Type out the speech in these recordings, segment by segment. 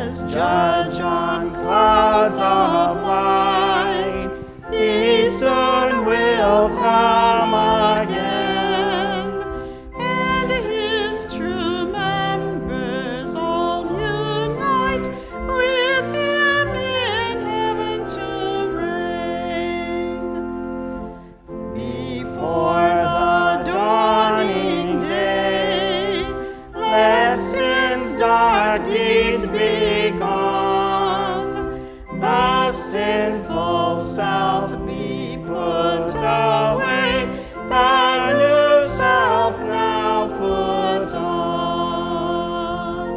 as judge on clouds of light, he soon will come again, and his true members all unite with him in heaven to reign. Before the dawning day, let sin's dark deeds be gone, the sinful self be put away, the new self now put on.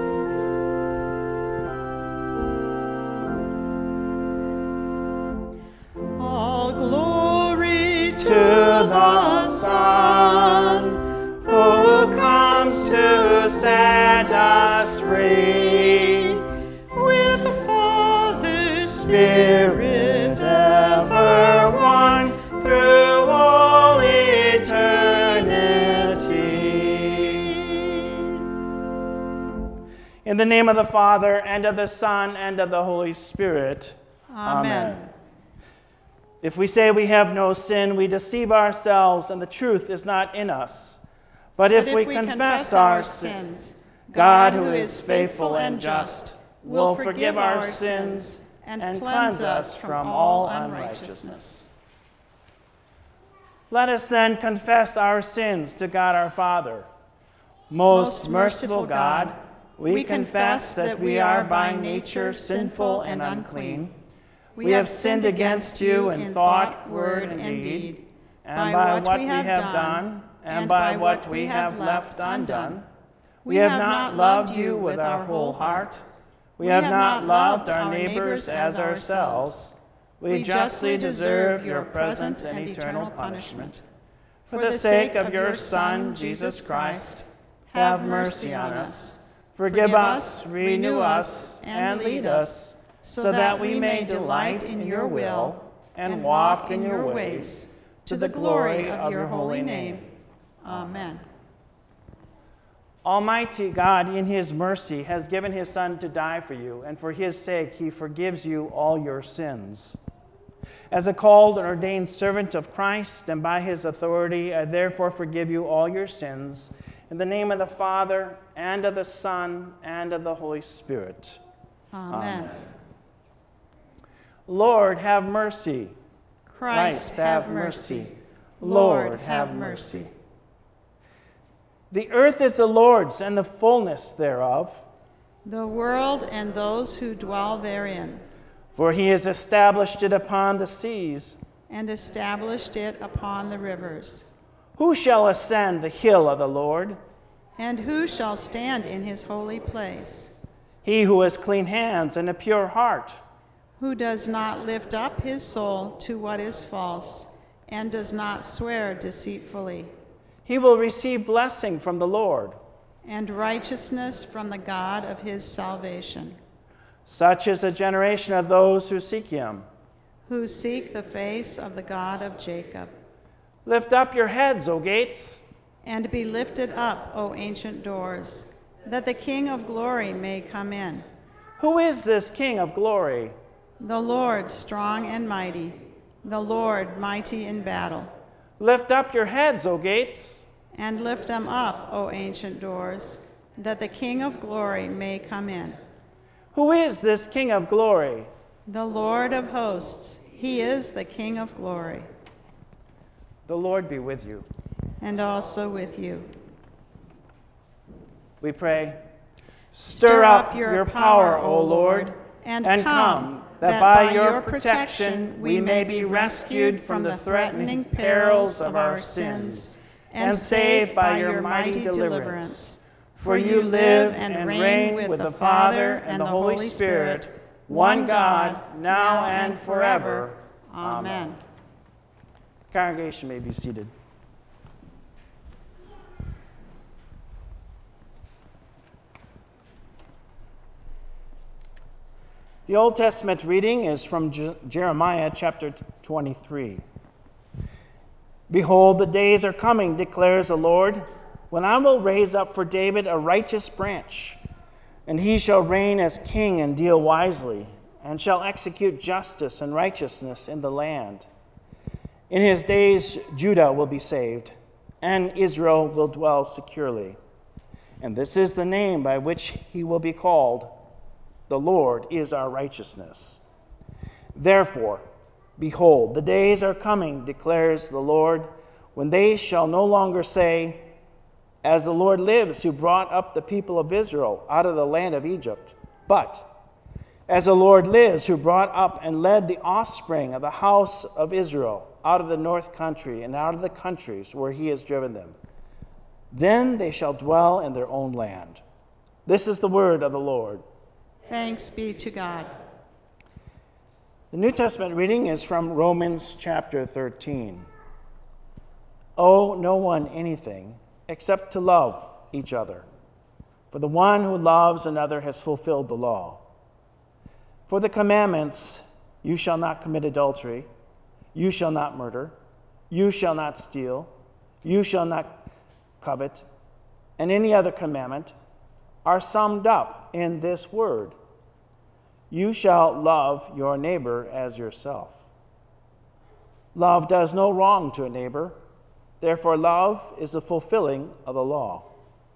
All glory to the Son, who comes to set us free, with the Father's Spirit ever one through all eternity. In the name of the Father, and of the Son, and of the Holy Spirit. Amen. If we say we have no sin, we deceive ourselves, and the truth is not in us. But if we confess our sins, God, who is faithful and just, will forgive our sins and cleanse us from all unrighteousness. Let us then confess our sins to God our Father. Most merciful God, we confess that we are by nature sinful and unclean. We have sinned against you in thought, word, and deed, and by what we have done, and by what we have left undone. We have not loved you with our whole heart. We have not loved our neighbors as ourselves. We justly deserve your present and eternal punishment. For the sake of your Son, Jesus Christ, have mercy on us. Forgive us, renew us, and lead us, so that we may delight in your will and walk in your ways, to the glory of your holy name. Amen. Almighty God, in his mercy, has given his Son to die for you, and for his sake he forgives you all your sins. As a called and ordained servant of Christ, and by his authority, I therefore forgive you all your sins, in the name of the Father, and of the Son, and of the Holy Spirit. Amen. Lord, have mercy. Christ, have mercy. Lord, have mercy. The earth is the Lord's, and the fullness thereof, the world and those who dwell therein. For he has established it upon the seas, and established it upon the rivers. Who shall ascend the hill of the Lord? And who shall stand in his holy place? He who has clean hands and a pure heart, who does not lift up his soul to what is false, and does not swear deceitfully. He will receive blessing from the Lord, and righteousness from the God of his salvation. Such is the generation of those who seek him, who seek the face of the God of Jacob. Lift up your heads, O gates, and be lifted up, O ancient doors, that the King of glory may come in. Who is this King of glory? The Lord strong and mighty, the Lord mighty in battle. Lift up your heads, O gates, and lift them up, O ancient doors, that the King of glory may come in. Who is this King of glory? The Lord of hosts, he is the King of glory. The Lord be with you. And also with you. We pray, stir up your power, O Lord, and come, that by your protection we may be rescued from the threatening perils of our sins, and saved by your mighty deliverance. For you live and reign with the Father and the Holy Spirit, one God, now and forever. Amen. Congregation may be seated. The Old Testament reading is from Jeremiah chapter 23. Behold, the days are coming, declares the Lord, when I will raise up for David a righteous branch. And he shall reign as king and deal wisely, and shall execute justice and righteousness in the land. In his days Judah will be saved, and Israel will dwell securely. And this is the name by which he will be called: the Lord is our righteousness. Therefore, behold, the days are coming, declares the Lord, when they shall no longer say, as the Lord lives, who brought up the people of Israel out of the land of Egypt, but as the Lord lives, who brought up and led the offspring of the house of Israel out of the north country and out of the countries where he has driven them. Then they shall dwell in their own land. This is the word of the Lord. Thanks be to God. The New Testament reading is from Romans chapter 13. Owe no one anything except to love each other. For the one who loves another has fulfilled the law. For the commandments, you shall not commit adultery, you shall not murder, you shall not steal, you shall not covet, and any other commandment, are summed up in this word: you shall love your neighbor as yourself. Love does no wrong to a neighbor. Therefore, love is the fulfilling of the law.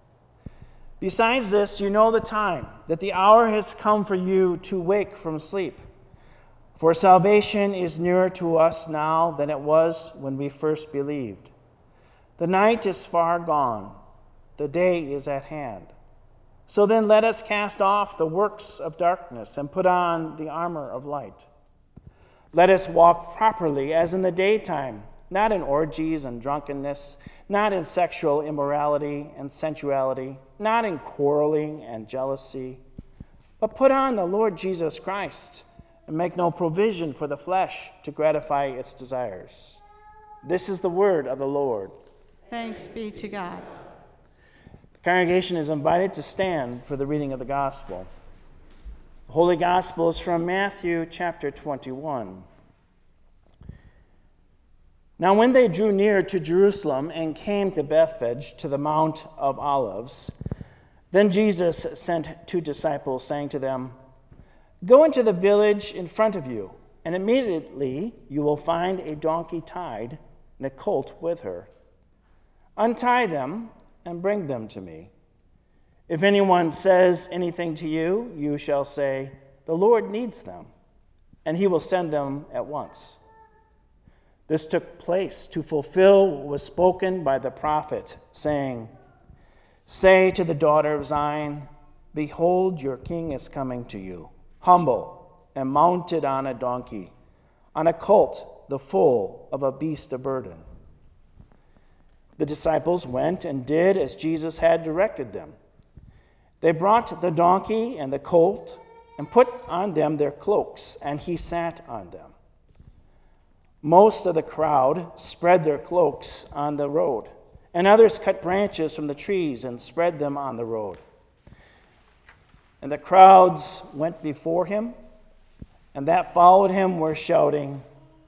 Besides this, you know the time, that the hour has come for you to wake from sleep. For salvation is nearer to us now than it was when we first believed. The night is far gone, the day is at hand. So then let us cast off the works of darkness and put on the armor of light. Let us walk properly as in the daytime, not in orgies and drunkenness, not in sexual immorality and sensuality, not in quarreling and jealousy, but put on the Lord Jesus Christ and make no provision for the flesh to gratify its desires. This is the word of the Lord. Thanks be to God. The congregation is invited to stand for the reading of the gospel. The Holy Gospel is from Matthew chapter 21. Now when they drew near to Jerusalem and came to Bethphage, to the Mount of Olives, then Jesus sent 2 disciples, saying to them, go into the village in front of you, and immediately you will find a donkey tied and a colt with her. Untie them and bring them to me. If anyone says anything to you, you shall say, the Lord needs them, and he will send them at once. This took place to fulfill what was spoken by the prophet, saying, say to the daughter of Zion, behold, your king is coming to you, humble and mounted on a donkey, on a colt, the foal of a beast of burden. The disciples went and did as Jesus had directed them. They brought the donkey and the colt and put on them their cloaks, and he sat on them. Most of the crowd spread their cloaks on the road, and others cut branches from the trees and spread them on the road. And the crowds went before him, and that followed him were shouting,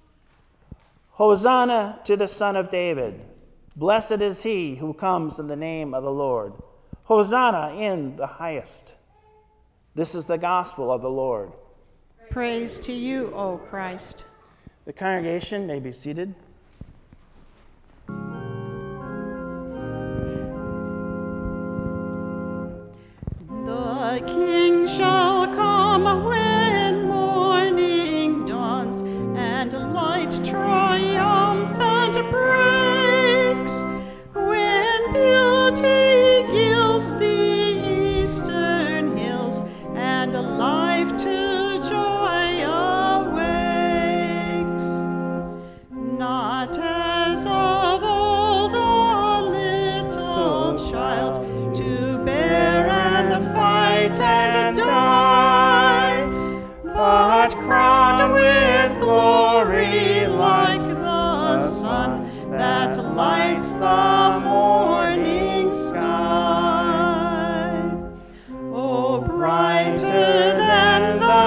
Hosanna to the Son of David! Blessed is he who comes in the name of the Lord. Hosanna in the highest. This is the gospel of the Lord. Praise to you, O Christ. The congregation may be seated. The King shall come when morning dawns, and light triumphant breaks, when beauty gilds the eastern hills, and life to joy awakes. Not as of old a little child, to bear and fight and die, but crowned with glory like the sun that lights the morning sky. Oh, brighter than the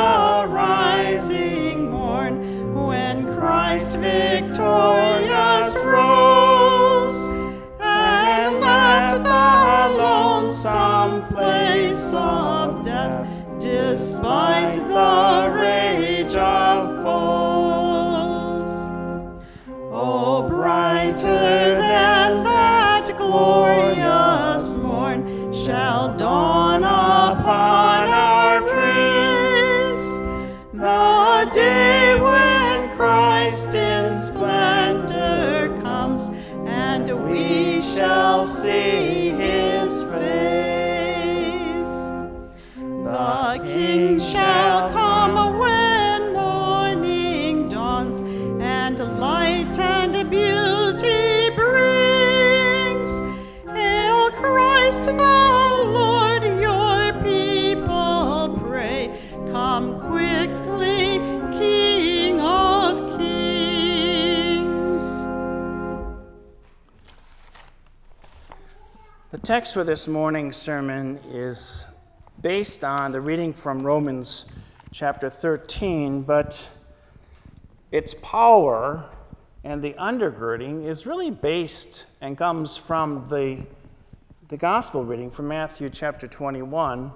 despite the rage of foes. Oh, brighter than that glorious morn shall dawn upon our praise, the day when Christ in splendor comes, and we shall see his face. The King shall come when morning dawns, and light and beauty brings. Hail Christ the Lord, your people pray. Come quickly, King of kings. The text for this morning's sermon is based on the reading from Romans chapter 13, but its power and the undergirding is really based and comes from the gospel reading from Matthew chapter 21.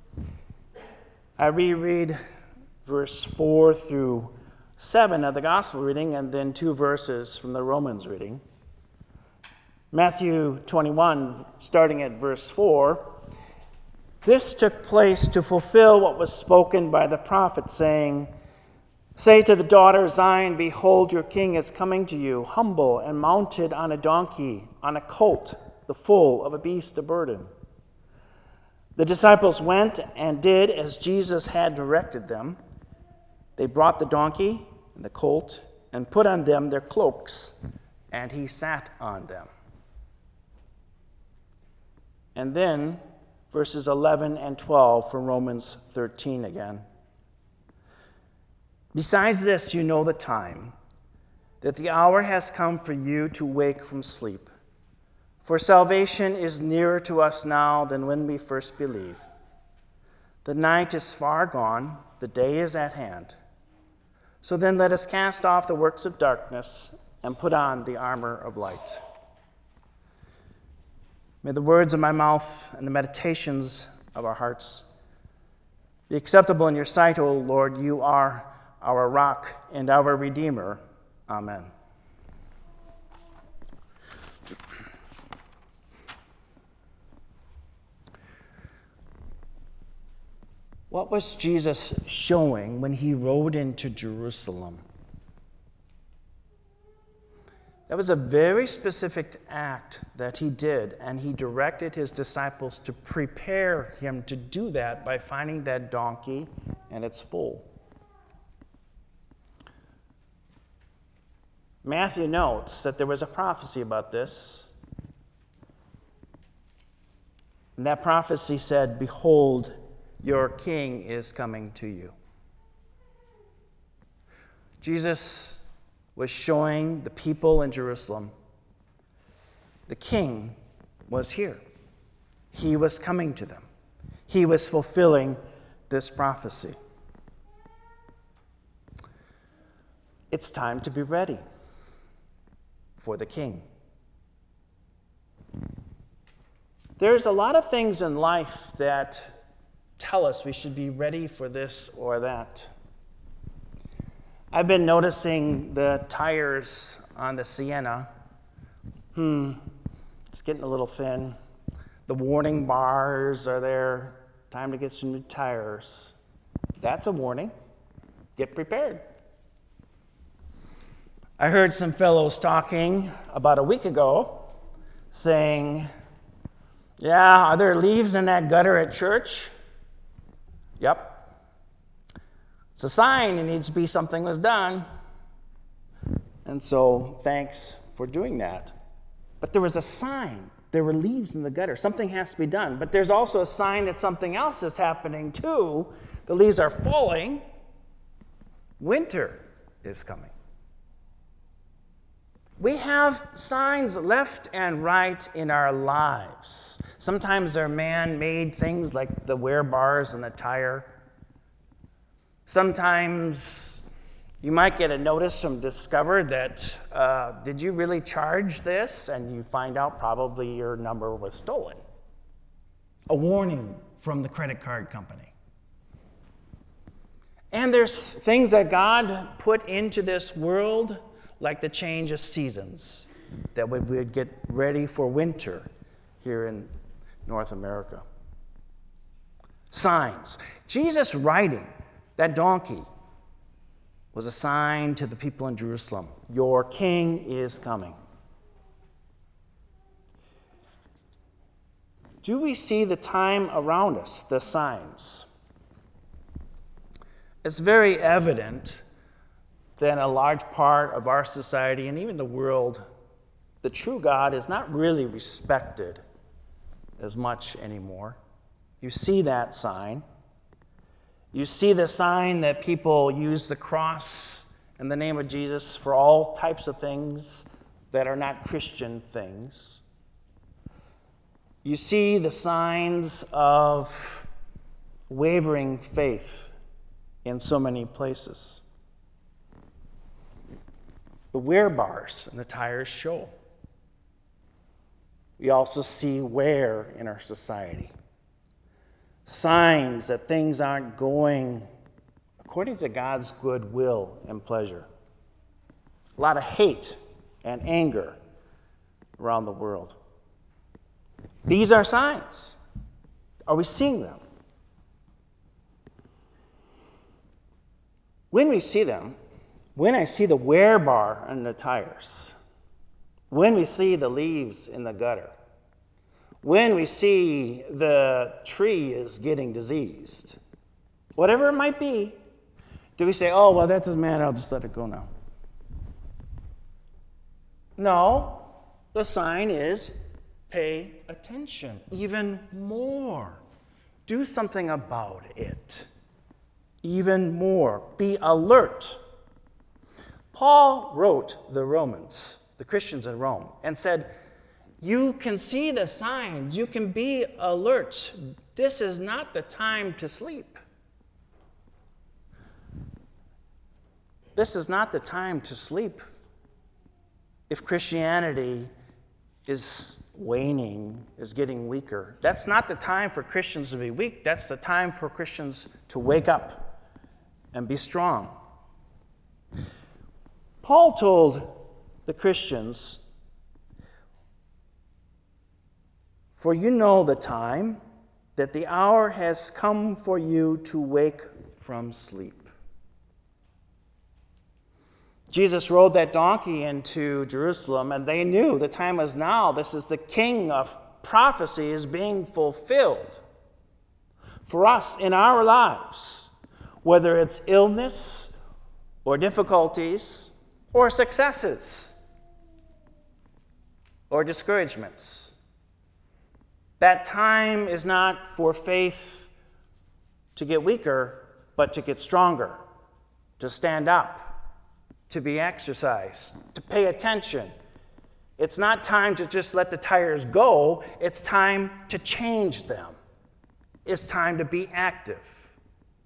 I reread verse 4 through 7 of the gospel reading and then 2 verses from the Romans reading. Matthew 21, starting at verse 4, this took place to fulfill what was spoken by the prophet, saying, Say to the daughter Zion, behold, your king is coming to you, humble and mounted on a donkey, on a colt, the foal of a beast of burden. The disciples went and did as Jesus had directed them. They brought the donkey and the colt and put on them their cloaks, and he sat on them. And then verses 11 and 12 from Romans 13 again. Besides this, you know the time, that the hour has come for you to wake from sleep. For salvation is nearer to us now than when we first believed. The night is far gone, the day is at hand. So then let us cast off the works of darkness and put on the armor of light. May the words of my mouth and the meditations of our hearts be acceptable in your sight, O Lord. You are our rock and our Redeemer. Amen. What was Jesus showing when he rode into Jerusalem? That was a very specific act that he did, and he directed his disciples to prepare him to do that by finding that donkey and its foal. Matthew notes that there was a prophecy about this. And that prophecy said, Behold, your king is coming to you. Jesus was showing the people in Jerusalem the king was here. He was coming to them. He was fulfilling this prophecy. It's time to be ready for the king. There's a lot of things in life that tell us we should be ready for this or that. I've been noticing the tires on the Sienna. It's getting a little thin. The warning bars are there. Time to get some new tires. That's a warning. Get prepared. I heard some fellows talking about a week ago saying, yeah, are there leaves in that gutter at church? Yep. It's a sign it needs to be something was done. And so, thanks for doing that. But there was a sign. There were leaves in the gutter. Something has to be done. But there's also a sign that something else is happening too. The leaves are falling. Winter is coming. We have signs left and right in our lives. Sometimes they're man-made things like the wear bars and the tire. Sometimes you might get a notice from Discover that, did you really charge this? And you find out probably your number was stolen. A warning from the credit card company. And there's things that God put into this world, like the change of seasons, that we'd get ready for winter here in North America. Signs. Jesus riding that donkey was a sign to the people in Jerusalem. Your king is coming. Do we see the time around us, the signs? It's very evident that a large part of our society and even the world, the true God is not really respected as much anymore. You see that sign. You see the sign that people use the cross and the name of Jesus for all types of things that are not Christian things. You see the signs of wavering faith in so many places. The wear bars and the tires show. We also see wear in our society. Signs that things aren't going according to God's good will and pleasure. A lot of hate and anger around the world. These are signs. Are we seeing them? When we see them, when I see the wear bar on the tires, when we see the leaves in the gutter, when we see the tree is getting diseased, whatever it might be, do we say, oh, well, that doesn't matter, I'll just let it go now? No, the sign is pay attention even more. Do something about it even more. Be alert. Paul wrote the Romans, the Christians in Rome, and said, you can see the signs. You can be alert. This is not the time to sleep. This is not the time to sleep. If Christianity is waning, is getting weaker, that's not the time for Christians to be weak. That's the time for Christians to wake up and be strong. Paul told the Christians, for you know the time, that the hour has come for you to wake from sleep. Jesus rode that donkey into Jerusalem, and they knew the time was now. This is the king of prophecy is being fulfilled. For us in our lives, whether it's illness or difficulties or successes or discouragements, that time is not for faith to get weaker, but to get stronger, to stand up, to be exercised, to pay attention. It's not time to just let the tires go. It's time to change them. It's time to be active.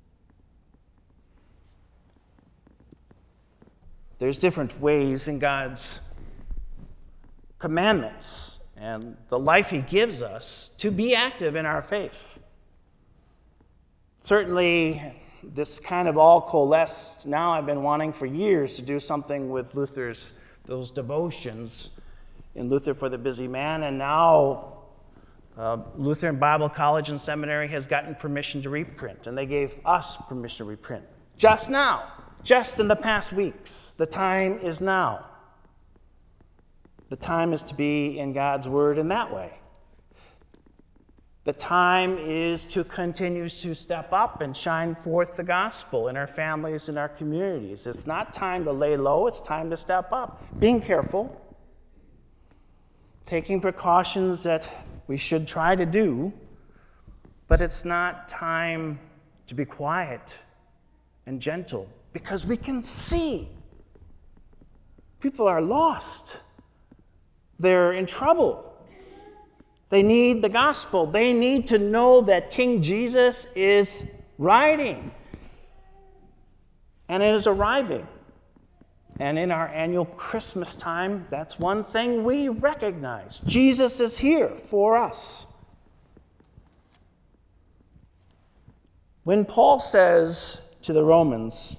There's different ways in God's commandments and the life he gives us to be active in our faith. Certainly, this kind of all coalesced. Now I've been wanting for years to do something with Luther's, those devotions in Luther for the Busy Man, and now Lutheran Bible College and Seminary has gotten permission to reprint, and they gave us permission to reprint. Just now, just in the past weeks, the time is now. The time is to be in God's Word in that way. The time is to continue to step up and shine forth the gospel in our families and our communities. It's not time to lay low, it's time to step up. Being careful, taking precautions that we should try to do, but it's not time to be quiet and gentle, because we can see people are lost. They're in trouble. They need the gospel. They need to know that King Jesus is riding and it is arriving. And in our annual Christmas time, that's one thing we recognize. Jesus is here for us. When Paul says to the Romans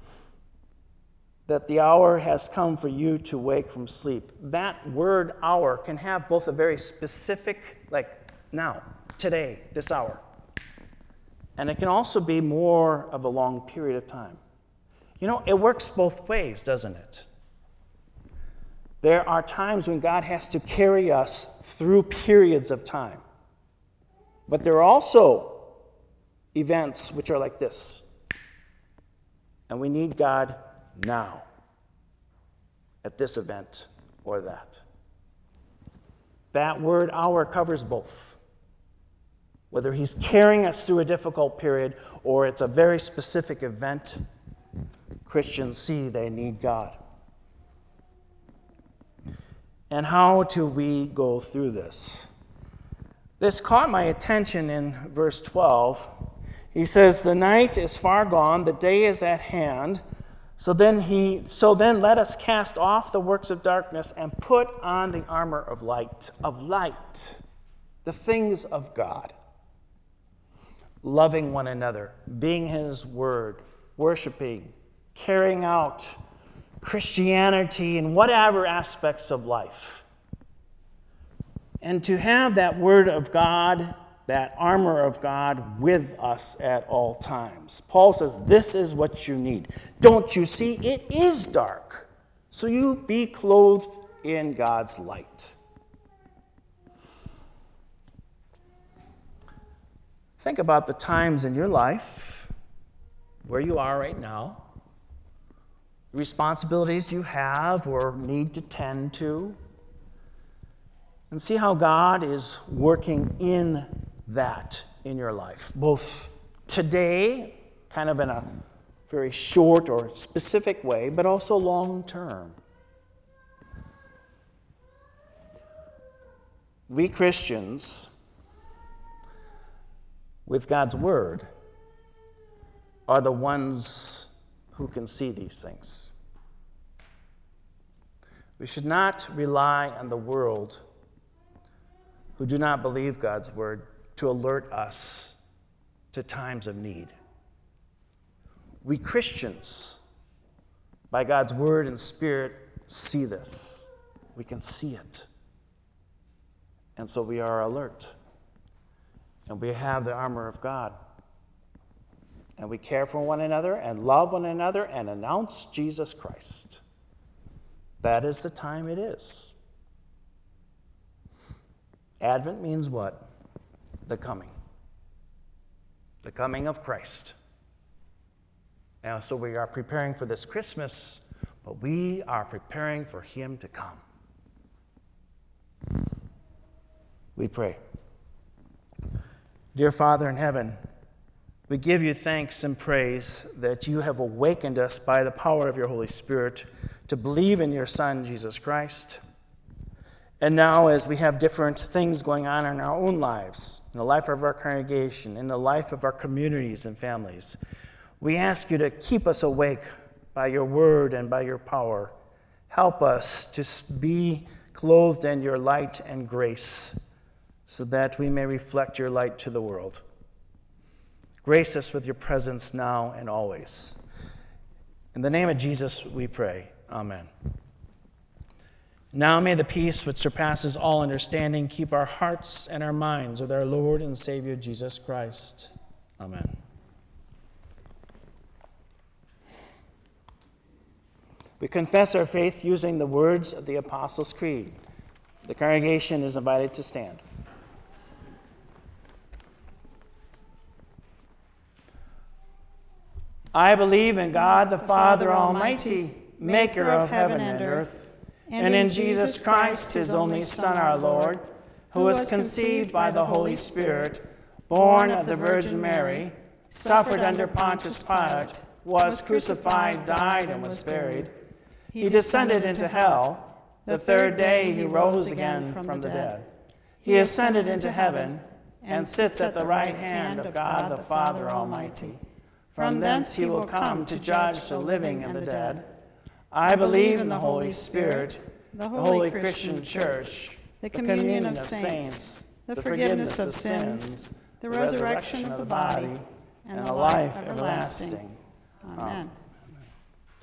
that the hour has come for you to wake from sleep. That word hour can have both a very specific, like now, today, this hour. And it can also be more of a long period of time. You know, it works both ways, doesn't it? There are times when God has to carry us through periods of time. But there are also events which are like this. And we need God now, at this event or that. That word hour covers both. Whether he's carrying us through a difficult period or it's a very specific event, Christians see they need God. And how do we go through this? This caught my attention in verse 12. He says, "The night is far gone, the day is at hand. So then let us cast off the works of darkness and put on the armor of light, the things of God. Loving one another, being his word, worshiping, carrying out Christianity in whatever aspects of life. And to have that word of God, that armor of God with us at all times. Paul says, this is what you need. Don't you see? It is dark. So you be clothed in God's light." Think about the times in your life where you are right now, the responsibilities you have or need to tend to, and see how God is working in that in your life, both today, kind of in a very short or specific way, but also long term. We Christians, with God's word, are the ones who can see these things. We should not rely on the world who do not believe God's word to alert us to times of need. We Christians, by God's word and spirit, see this. We can see it. And so we are alert. And we have the armor of God. And we care for one another and love one another and announce Jesus Christ. That is the time it is. Advent means what? The coming. The coming of Christ. And so we are preparing for this Christmas, but we are preparing for him to come. We pray. Dear Father in heaven, we give you thanks and praise that you have awakened us by the power of your Holy Spirit to believe in your Son, Jesus Christ. And now, as we have different things going on in our own lives, in the life of our congregation, in the life of our communities and families, we ask you to keep us awake by your word and by your power. Help us to be clothed in your light and grace so that we may reflect your light to the world. Grace us with your presence now and always. In the name of Jesus, we pray. Amen. Now may the peace which surpasses all understanding keep our hearts and our minds with our Lord and Savior Jesus Christ. Amen. We confess our faith using the words of the Apostles' Creed. The congregation is invited to stand. I believe in God the Father Almighty, maker of heaven and earth, and in Jesus Christ, his only Son, our Lord, who was conceived by the Holy Spirit, born of the Virgin Mary, suffered under Pontius Pilate, was crucified, died, and was buried. He descended into hell. The third day he rose again from the dead. He ascended into heaven and sits at the right hand of God the Father Almighty. From thence he will come to judge the living and the dead. I believe in the Holy Spirit, the Holy Christian Church, the communion of saints, the forgiveness of sins, the resurrection of the body, and the life everlasting. Amen.